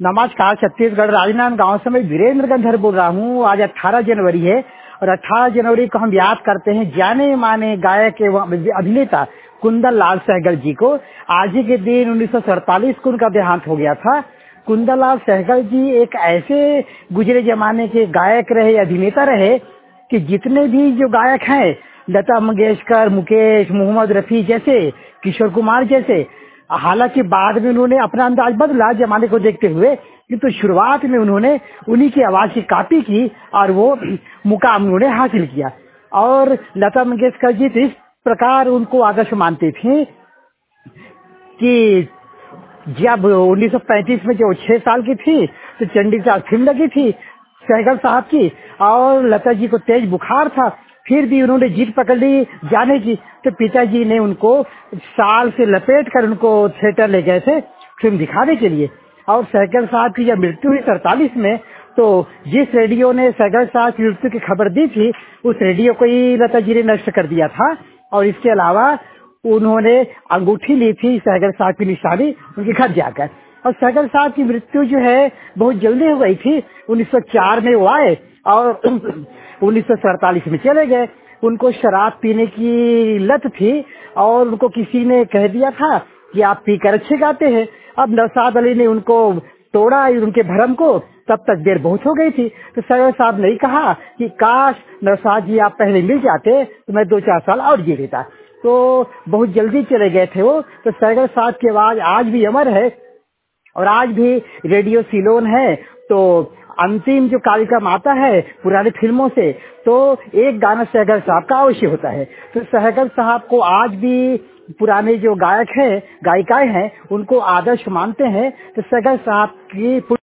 नमस्कार, छत्तीसगढ़ राजनांद गांव से मैं वीरेंद्र गंधर बोल रहा हूँ। आज 18 जनवरी है और 18 जनवरी को हम याद करते हैं जाने माने गायक एवं अभिनेता कुंदन लाल सहगल जी को। आज ही के दिन 1947 को उनका देहांत हो गया था। कुंदन लाल सहगल जी एक ऐसे गुजरे जमाने के गायक रहे, अभिनेता रहे कि जितने भी जो गायक हैं, लता मंगेशकर, मुकेश, मोहम्मद रफी जैसे, किशोर कुमार जैसे, हालांकि बाद में उन्होंने अपना अंदाज बदला जमाने को देखते हुए, किंतु शुरुआत में उन्होंने उन्हीं की आवाज की कॉपी की और वो मुकाम उन्होंने हासिल किया। और लता मंगेशकर जी तो इस प्रकार उनको आदर्श मानते थे कि जब 1935 में जो 6 साल की थी तो चंडीगढ़ फिल्म लगी थी सहगल साहब की, और लता जी को तेज बुखार था, फिर भी उन्होंने जीत पकड़ ली जाने की। तो पिताजी ने उनको साल से लपेट कर उनको थिएटर ले गए थे फिल्म दिखाने के लिए। और सहगल साहब की जब मृत्यु हुई 47 में, तो जिस रेडियो ने सहगल साहब की मृत्यु की खबर दी थी, उस रेडियो को ही लता जी ने नष्ट कर दिया था। और इसके अलावा उन्होंने अंगूठी ली थी सहगल साहब की निशानी उनके घर जाकर। और सहगल साहब की मृत्यु जो है बहुत जल्दी हो गई थी। 1904 में वो आए और 1947 में चले गए। उनको शराब पीने की लत थी और उनको किसी ने कह दिया था कि आप पीकर अच्छे गाते हैं। अब नौशाद अली ने उनको तोड़ा उनके भरम को, तब तक देर बहुत हो गई थी। तो सहगल साहब ने कहा कि काश नौशाद जी आप पहले मिल जाते तो मैं 2-4 साल और जी लेता। तो बहुत जल्दी चले गए थे वो। तो सहगल साहब की आवाज आज भी अमर है और आज भी रेडियो सिलोन है। तो अंतिम जो कार्यक्रम आता है पुरानी फिल्मों से, तो एक गाना सहगल साहब का अवश्य होता है। तो सहगल साहब को आज भी पुराने जो गायक हैं, गायिकाएं हैं, उनको आदर्श मानते हैं। तो सहगल साहब की